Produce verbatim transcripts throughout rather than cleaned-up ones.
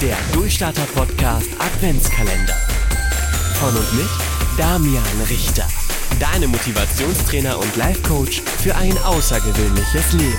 Der Durchstarter-Podcast Adventskalender. Von und mit Damian Richter. Deine Motivationstrainer und Life-Coach für ein außergewöhnliches Leben.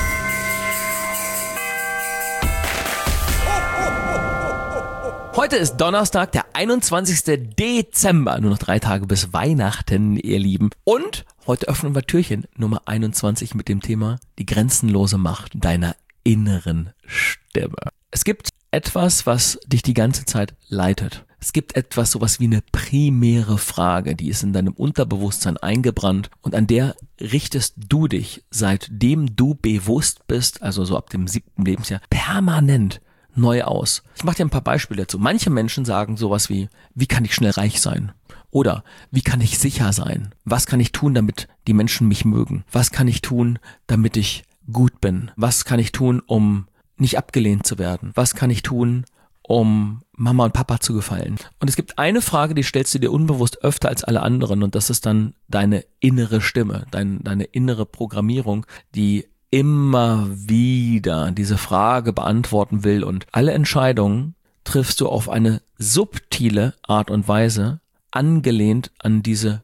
Heute ist Donnerstag, der einundzwanzigster Dezember. Nur noch drei Tage bis Weihnachten, ihr Lieben. Und heute öffnen wir Türchen Nummer einundzwanzig mit dem Thema die grenzenlose Macht deiner inneren Stimme. Es gibt etwas, was dich die ganze Zeit leitet. Es gibt etwas, sowas wie eine primäre Frage, die ist in deinem Unterbewusstsein eingebrannt und an der richtest du dich, seitdem du bewusst bist, also so ab dem siebten Lebensjahr, permanent neu aus. Ich mache dir ein paar Beispiele dazu. Manche Menschen sagen sowas wie, wie kann ich schnell reich sein? Oder wie kann ich sicher sein? Was kann ich tun, damit die Menschen mich mögen? Was kann ich tun, damit ich gut bin? Was kann ich tun, um nicht abgelehnt zu werden? Was kann ich tun, um Mama und Papa zu gefallen? Und es gibt eine Frage, die stellst du dir unbewusst öfter als alle anderen und das ist dann deine innere Stimme, dein, deine innere Programmierung, die immer wieder diese Frage beantworten will und alle Entscheidungen triffst du auf eine subtile Art und Weise, angelehnt an diese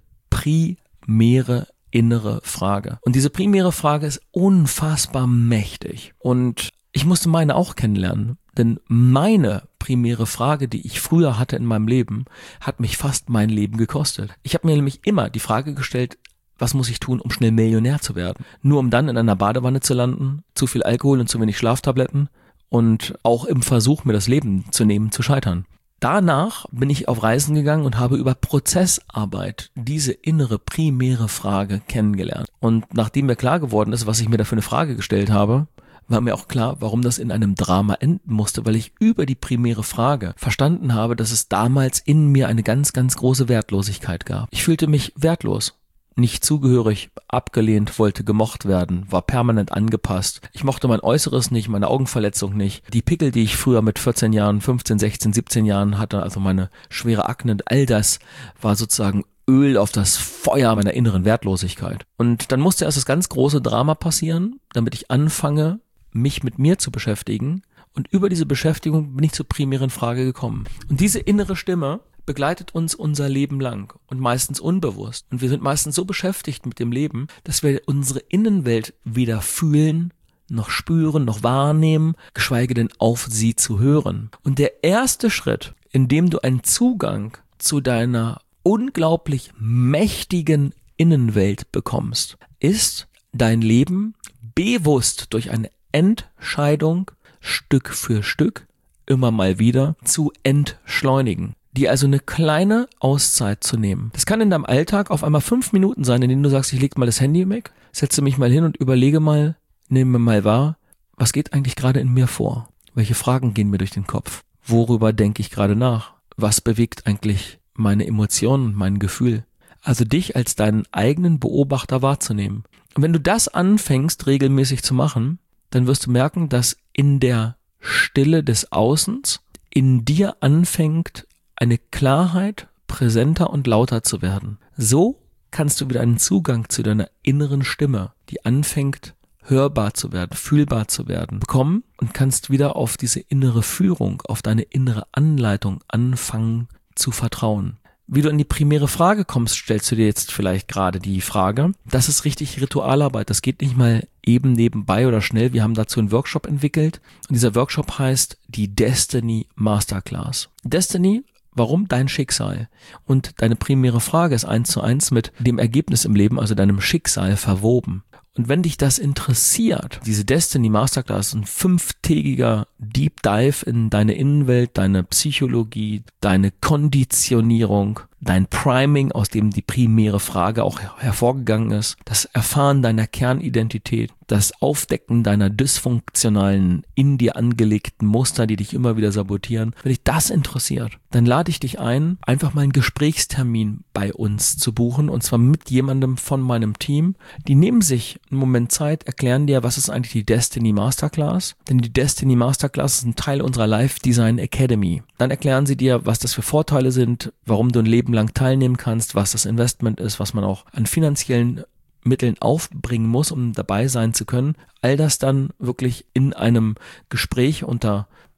primäre innere Frage. Und diese primäre Frage ist unfassbar mächtig und ich musste meine auch kennenlernen, denn meine primäre Frage, die ich früher hatte in meinem Leben, hat mich fast mein Leben gekostet. Ich habe mir nämlich immer die Frage gestellt, was muss ich tun, um schnell Millionär zu werden? Nur um dann in einer Badewanne zu landen, zu viel Alkohol und zu wenig Schlaftabletten und auch im Versuch, mir das Leben zu nehmen, zu scheitern. Danach bin ich auf Reisen gegangen und habe über Prozessarbeit diese innere primäre Frage kennengelernt. Und nachdem mir klar geworden ist, was ich mir da für eine Frage gestellt habe, war mir auch klar, warum das in einem Drama enden musste, weil ich über die primäre Frage verstanden habe, dass es damals in mir eine ganz, ganz große Wertlosigkeit gab. Ich fühlte mich wertlos. Nicht zugehörig, abgelehnt, wollte gemocht werden, war permanent angepasst. Ich mochte mein Äußeres nicht, meine Augenverletzung nicht. Die Pickel, die ich früher mit vierzehn Jahren, fünfzehn, sechzehn, siebzehn Jahren hatte, also meine schwere Akne, all das war sozusagen Öl auf das Feuer meiner inneren Wertlosigkeit. Und dann musste erst das ganz große Drama passieren, damit ich anfange, mich mit mir zu beschäftigen. Und über diese Beschäftigung bin ich zur primären Frage gekommen. Und diese innere Stimme begleitet uns unser Leben lang und meistens unbewusst. Und wir sind meistens so beschäftigt mit dem Leben, dass wir unsere Innenwelt weder fühlen, noch spüren, noch wahrnehmen, geschweige denn auf sie zu hören. Und der erste Schritt, in dem du einen Zugang zu deiner unglaublich mächtigen Innenwelt bekommst, ist dein Leben bewusst durch eine Entscheidung Stück für Stück immer mal wieder zu entschleunigen. Die also eine kleine Auszeit zu nehmen. Das kann in deinem Alltag auf einmal fünf Minuten sein, in denen du sagst, ich leg mal das Handy weg, setze mich mal hin und überlege mal, nehme mal wahr, was geht eigentlich gerade in mir vor? Welche Fragen gehen mir durch den Kopf? Worüber denke ich gerade nach? Was bewegt eigentlich meine Emotionen und mein Gefühl? Also dich als deinen eigenen Beobachter wahrzunehmen. Und wenn du das anfängst, regelmäßig zu machen, dann wirst du merken, dass in der Stille des Außens in dir anfängt, eine Klarheit, präsenter und lauter zu werden. So kannst du wieder einen Zugang zu deiner inneren Stimme, die anfängt, hörbar zu werden, fühlbar zu werden, bekommen und kannst wieder auf diese innere Führung, auf deine innere Anleitung anfangen zu vertrauen. Wie du in die primäre Frage kommst, stellst du dir jetzt vielleicht gerade die Frage. Das ist richtig Ritualarbeit. Das geht nicht mal eben nebenbei oder schnell. Wir haben dazu einen Workshop entwickelt und dieser Workshop heißt die Destiny Masterclass. Destiny, warum? Dein Schicksal. Und deine primäre Frage ist eins zu eins mit dem Ergebnis im Leben, also deinem Schicksal, verwoben. Und wenn dich das interessiert, diese Destiny Masterclass, ein fünftägiger Deep Dive in deine Innenwelt, deine Psychologie, deine Konditionierung, dein Priming, aus dem die primäre Frage auch hervorgegangen ist, das Erfahren deiner Kernidentität, das Aufdecken deiner dysfunktionalen, in dir angelegten Muster, die dich immer wieder sabotieren. Wenn dich das interessiert, dann lade ich dich ein, einfach mal einen Gesprächstermin bei uns zu buchen und zwar mit jemandem von meinem Team. Die nehmen sich einen Moment Zeit, erklären dir, was ist eigentlich die Destiny Masterclass, denn die Destiny Masterclass ist ein Teil unserer Life Design Academy. Dann erklären sie dir, was das für Vorteile sind, warum du ein Leben lang teilnehmen kannst, was das Investment ist, was man auch an finanziellen Mitteln aufbringen muss, um dabei sein zu können. All das dann wirklich in einem Gespräch unter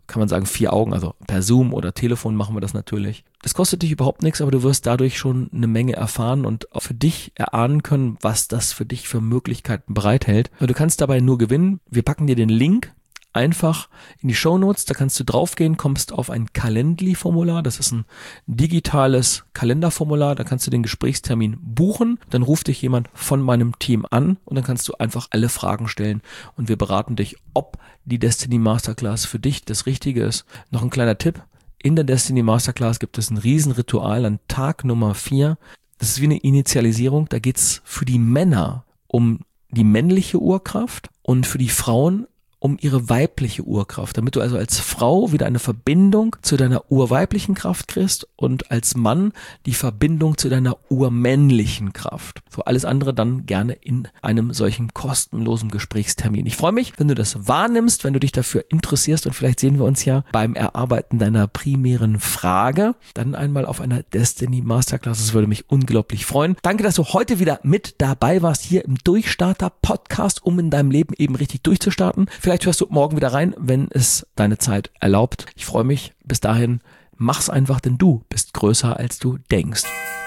kann man sagen, vier Augen, also per Zoom oder Telefon machen wir das natürlich. Das kostet dich überhaupt nichts, aber du wirst dadurch schon eine Menge erfahren und auch für dich erahnen können, was das für dich für Möglichkeiten bereithält. Du kannst dabei nur gewinnen. Wir packen dir den Link einfach in die Shownotes, da kannst du draufgehen, kommst auf ein Calendly-Formular, das ist ein digitales Kalenderformular, da kannst du den Gesprächstermin buchen, dann ruft dich jemand von meinem Team an und dann kannst du einfach alle Fragen stellen und wir beraten dich, ob die Destiny Masterclass für dich das Richtige ist. Noch ein kleiner Tipp, in der Destiny Masterclass gibt es ein Riesenritual an Tag Nummer vier, das ist wie eine Initialisierung, da geht's für die Männer um die männliche Urkraft und für die Frauen um ihre weibliche Urkraft, damit du also als Frau wieder eine Verbindung zu deiner urweiblichen Kraft kriegst und als Mann die Verbindung zu deiner urmännlichen Kraft. So alles andere dann gerne in einem solchen kostenlosen Gesprächstermin. Ich freue mich, wenn du das wahrnimmst, wenn du dich dafür interessierst und vielleicht sehen wir uns ja beim Erarbeiten deiner primären Frage dann einmal auf einer Destiny Masterclass. Das würde mich unglaublich freuen. Danke, dass du heute wieder mit dabei warst hier im Durchstarter Podcast, um in deinem Leben eben richtig durchzustarten. Vielleicht Vielleicht hörst du morgen wieder rein, wenn es deine Zeit erlaubt. Ich freue mich. Bis dahin, mach's einfach, denn du bist größer, als du denkst.